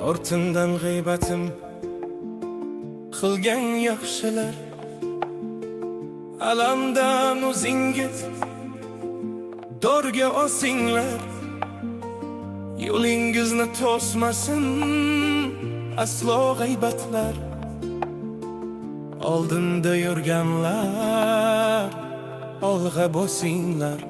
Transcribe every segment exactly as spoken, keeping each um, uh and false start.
ortimdan g'iybatim qilgan yaxshilar, alamdan o'zingiz dorga osinglar. Yo'lingizni to'smasin aslo g'iybatlar. Oldinda yurganlar olg'a bosinglar.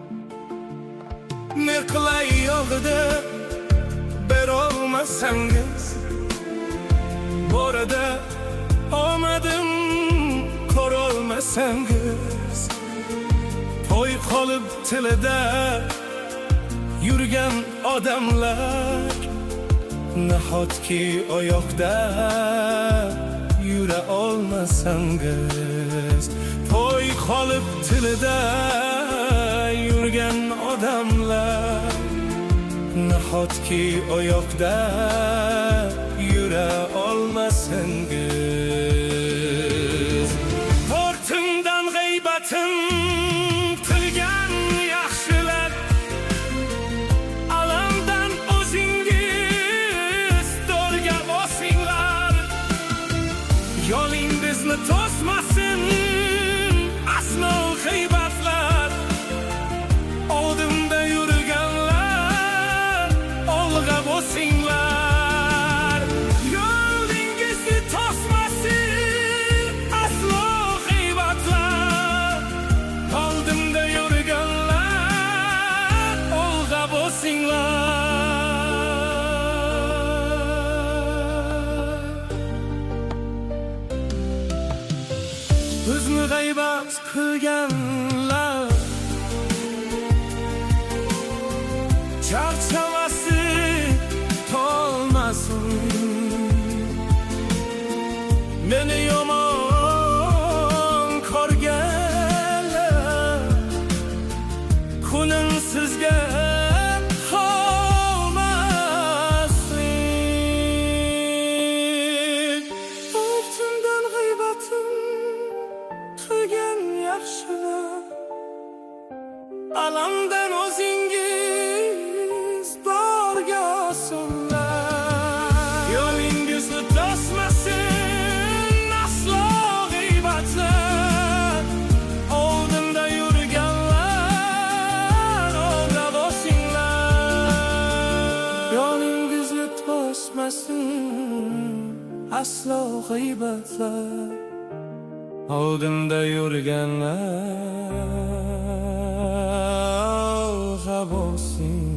Ne qilay yog'ida berolmasangiz, borada omadim ko'rolmasangiz, to'y qolib tilida yurgan odamlar, nahotki oyoqda yura olmasangiz, to'y qolib tilida yurgan odamlar, nahotki oyoqda yura olmasangiz. Ortimdan g'iybatim qilgan yaxshilar, alamdan o'zingiz dorga bosinglar. Yo'lingizni to'smasin aslo g'iybatlar. Oldimda yurganlar olg'a bosinglar. Yo'lingizni to'smasin aslo g'iybatlar. Oldimda yurganlar olg'a bosinglar. Bizni g'iybat qilganlar charchamasi tolmasin. Meni yomon ko'rganlar kunim sizga qolmasin. Ortimdan g'iybatim qilgan yaxshilar, alamdan o'zingiz dorga osinglar. Yo'lingizni to'smasin aslo g'iybatlar. Oldinda yurganlar olg'a bosinglar. Yo'lingizni to'smasin aslo g'iybatlar. Oldinda yurganlar olg'a bosinglar.